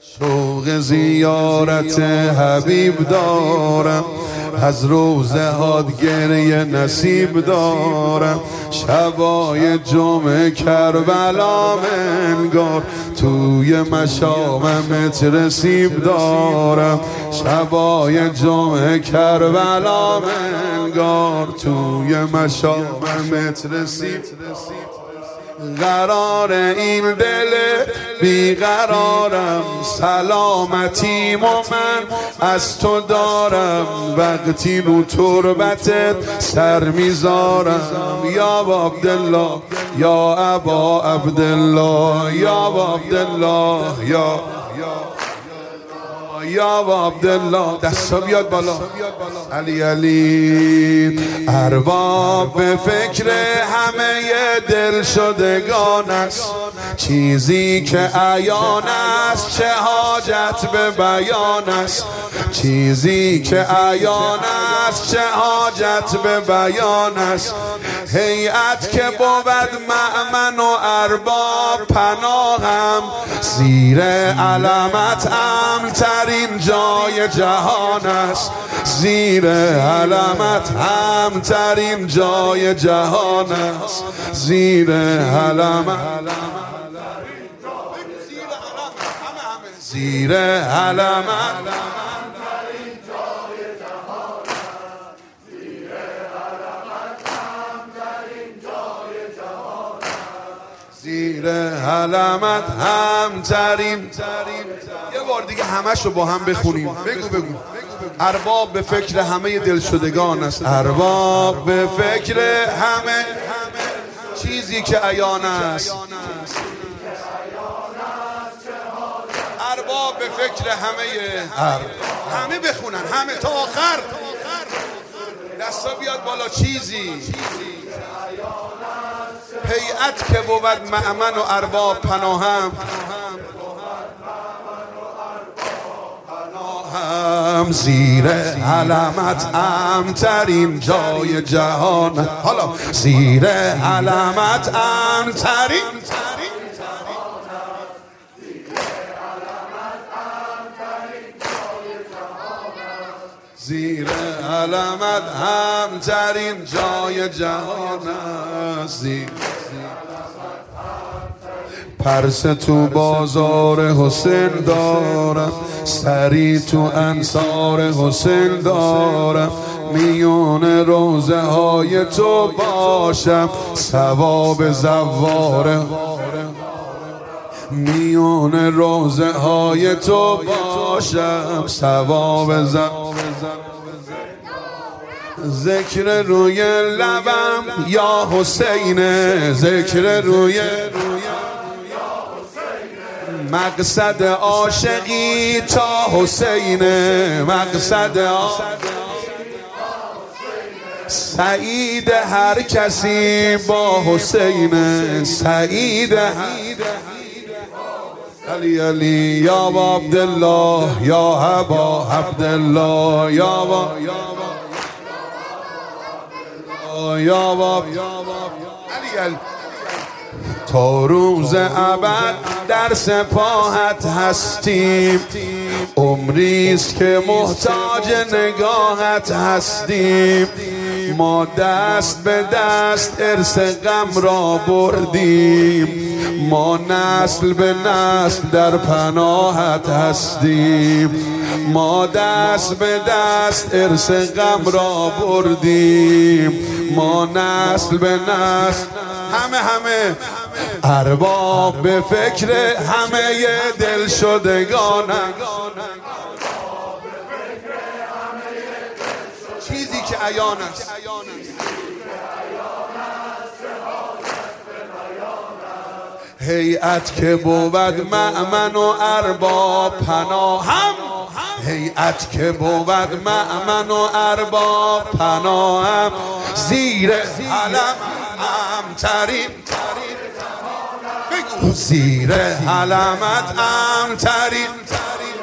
شوق زیارت حبیب دارم، از روزه هات گریه نصیب دارم. شبای جمعه کربلا انگار توی مشاممت رسیب دارم. شبای جمعه کربلا انگار توی مشاممت رسیب. قرار این دل بیقرارم، سلامتیم و من از تو دارم. وقتی رو تربتت سر میذارم، یا با عبدالله یا ابا عبدالله، یا با عبدالله یا با عبدالله. دستا بیاد بالا. علی علی. ارباب به فکر همه دل شدگان است، چیزی که عیان است چه حاجت به بیان است. چیزی که عیان است چه حاجت به بیان است. هیئت که بود مأمن و ارباب پناهم، زیر علمت امن ترین جای جهان است. زیر علمت امن ترین جای جهان است. زیر علمت، زیر علمت زیر علمت همترین. یه بار دیگه همشو با هم بخونیم. بگو. ارباب به فکر همه دلشدگان است. ارباب به فکر همه چیزی که عیان است. ارباب به فکر همه بخونن، همه تا آخر. دستا بیاد بالا. چیزی هیئت که بود مأمن و ارباب پناهم، زیر علمت امن‌ترین جای جهان. حالا زیر علمت امن‌ترین، زیر علمت همترین جای جهان است. پرس تو بازار حسین دارم، سری تو انصار حسین دارم. میون روزه های تو باشم، ثواب زواره. میون روزه های تو باشم، ثواب زواره. ذکر روی لبم یا حسین، ذکر روی مقصد عاشقی تا حسین. مقصد سعید هر کسی با حسین. سعید علی علی. یا با عبدالله یا ابا عبدالله، یا با علی علی. تا روز ابد در سپاهت هستیم، عمریست که محتاج نگاهت هستیم. ما دست به دست ارث غم را بردیم، ما نسل به نسل در پناهت هستیم. ما دست به دست ارث غم را بردیم، ما نسل به نسل. همه ارباب به فکر همه دلشدگانند، چیزی که عیان است. هیئت که بود مأمن و ارباب پناهم، هیئت که بود مأمن و ارباب پناهم. زیر علم امن‌ترین، بگو زیر علمت امن‌ترین.